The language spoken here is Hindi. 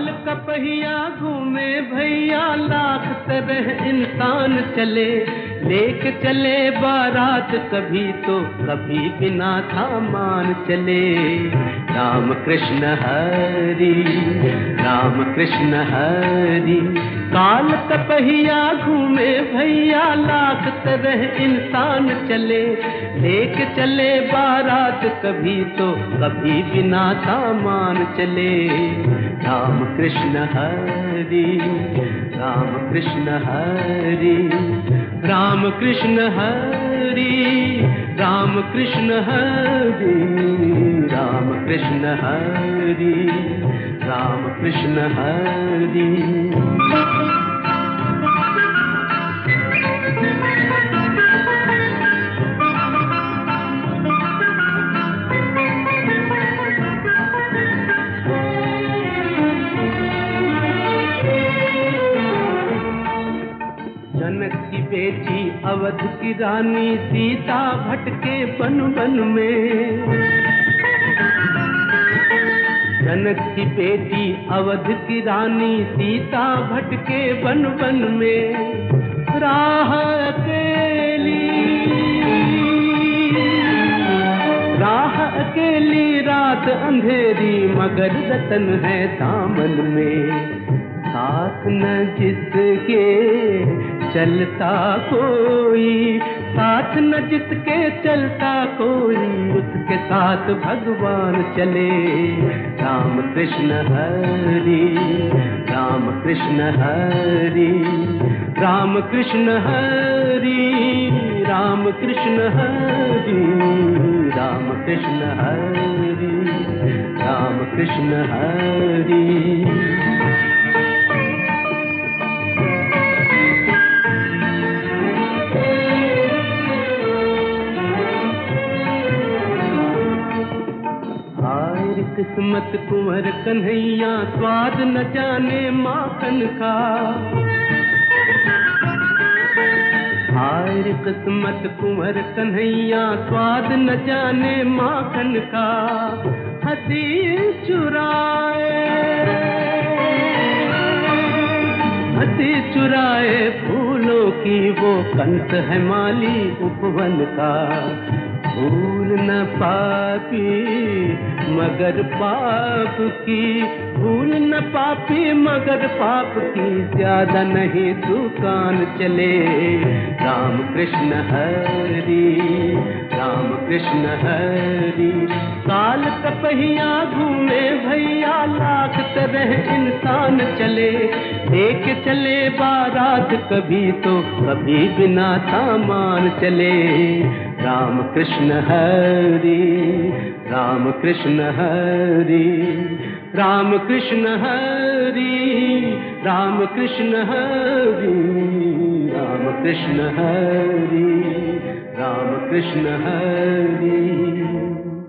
काल का पहिया घूमे भैया, लाख तरह इंसान चले, लेके चले बारात कभी तो कभी बिना सामान चले। राम कृष्ण हरि, राम कृष्ण हरि। काल का पहिया घूमे भैया, लाख तरह इंसान चले, लेके चले बारात कभी तो कभी बिना सामान चले। राम कृष्ण हरि, राम कृष्ण हरि। राम कृष्ण हरि, राम कृष्ण हरि। राम कृष्ण हरि, राम कृष्ण हरि। जनक की बेटी अवध की रानी सीता भटके वन वन में। जनक की बेटी अवध की रानी सीता भटके वन वन में। राह अकेली, राह अकेली रात अंधेरी, मगर रतन है दामन में। साथ न जिसके चलता कोई, साथ न जिसके चलता कोई, उसके साथ भगवान चले। राम कृष्ण हरि, राम कृष्ण हरि। राम कृष्ण हरि, राम कृष्ण हरि। राम कृष्ण हरि, राम कृष्ण हरि। किस्मत कुंवर कन्हैया, स्वाद न जाने माखन का। हाय किस्मत कुंवर कन्हैया, स्वाद न जाने माखन का। हंसी चुराए, हंसी चुराए फूलों की, वो कंस है माली उपवन का। भूल न पापी मगर पाप की, भूल न पापी मगर पाप की, ज्यादा नहीं दुकान चले। राम कृष्ण हरि, राम कृष्ण हरि। काल का पहिया घूमे भैया, लाख तरह इंसान चले, लेके चले बारात कभी तो कभी बिना सामान चले। राम कृष्ण हरि, राम कृष्ण हरि। राम कृष्ण हरि, राम कृष्ण हरि। राम कृष्ण हरि, राम कृष्ण हरि।